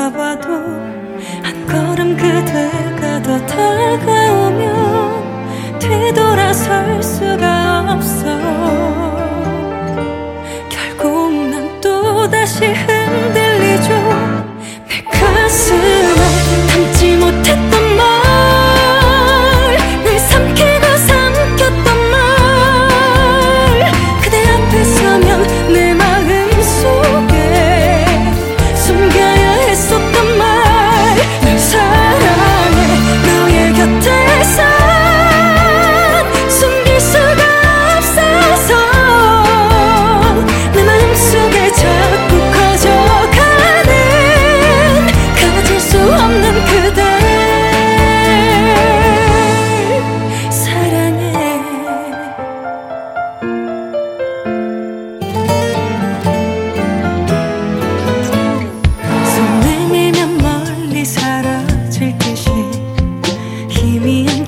다가와도 한 걸음 그대가 더 다가오면 뒤돌아설 수가 없어. 결국 난 또다시 흔들리죠. 내 가슴에 담지 못했던 말, 늘 삼키고 삼켰던 말, 그대 앞에 서면 내 마음속에 숨겨야 했었던 말, 널 사랑해 너의 곁에서 숨길 수가 없어서 내 마음속에 자꾸 커져가는 가질 수 없는 그댈 사랑해. 손 내밀면 멀리 사라질 듯이 희미한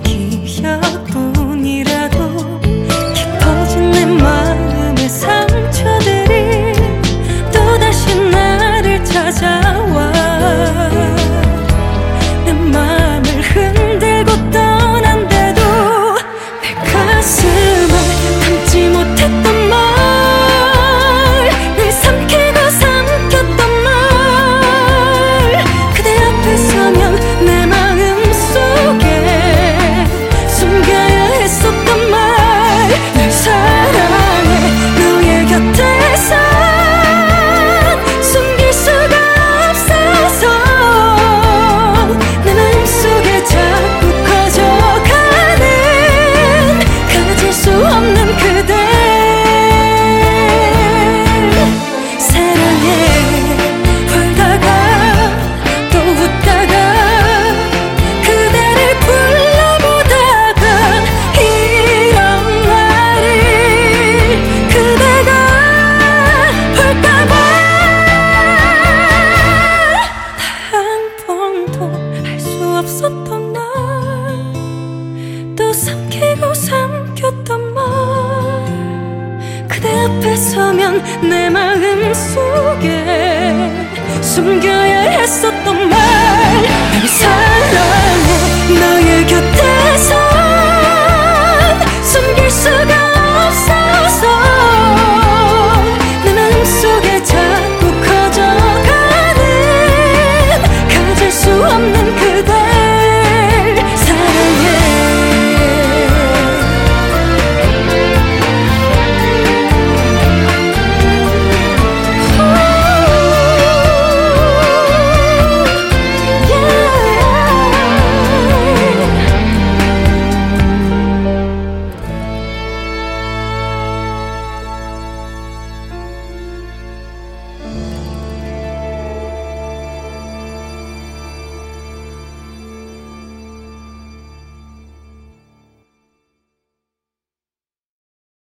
기억뿐이라도 깊어진 내 마음의 상처들이 또다시 나를 찾아와. 내 맘을 흔들고 떠난데도 내 가슴에 담지 못했던 말, 늘 삼키고 삼켰던 말, 그대 앞에 서면 내 마음속에 숨겨야 했었던 말, 널 사랑해 너의 곁에서 숨길 수가 없어서 내 마음속에 자꾸 커져가는 가질 수 없는 그댈 사랑해. 울다가 또 웃다가 그대를 불러보다가 이런 말을 그대가 볼까봐 단 한 번도 할 수 없었던 말, 또 삼키고 삼켰던 말, 그대 앞에 서면 내 마음속에 숨겨야 했었던 말, 널 사랑해 널